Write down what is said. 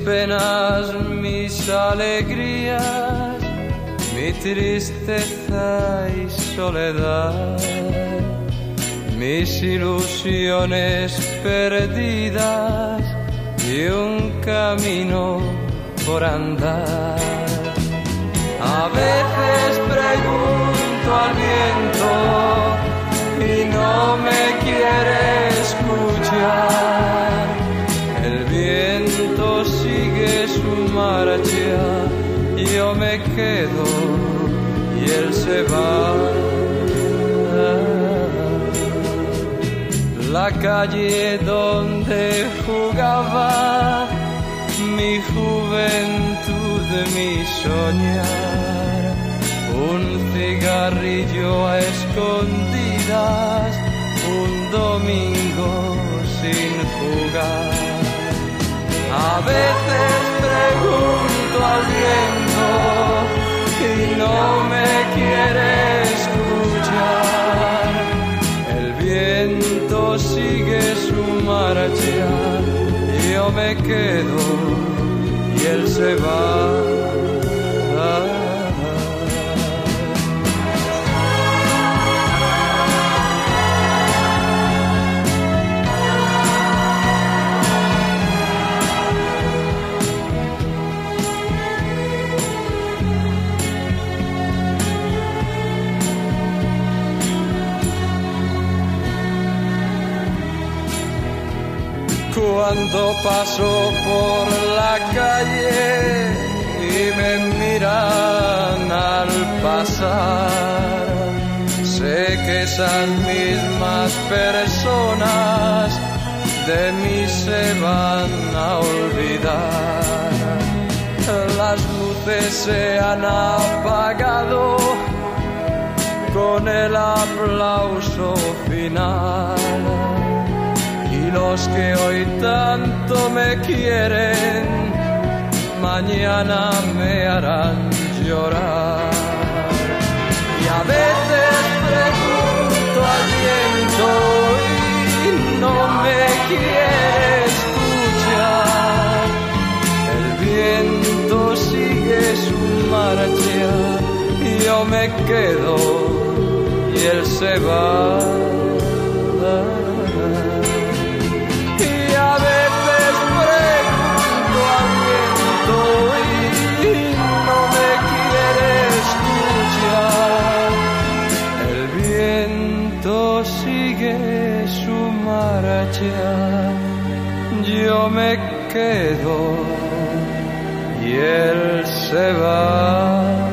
penas, mis alegrías, mi tristeza y soledad, mis ilusiones perdidas y un camino por andar. A veces pregunto al viento y no me quiere escuchar. El viento sigue su marcha, yo me quedo y él se va. La calle donde jugaba mi juventud, mi soñar, un cigarrillo a escondidas, un domingo sin jugar. A veces pregunto al viento y no me quiere escuchar. El viento sigue su marcha, yo me quedo y él se va. Cuando paso por la calle y me miran al pasar, sé que esas mismas personas de mí se van a olvidar. Las luces se han apagado con el aplauso final. Y los que hoy tanto me quieren, mañana me harán llorar. Y a veces pregunto al viento y no me quiere escuchar. El viento sigue su marcha y yo me quedo y él se va. A veces pregunto al viento y no me quiere escuchar. El viento sigue su marcha, yo me quedo y él se va.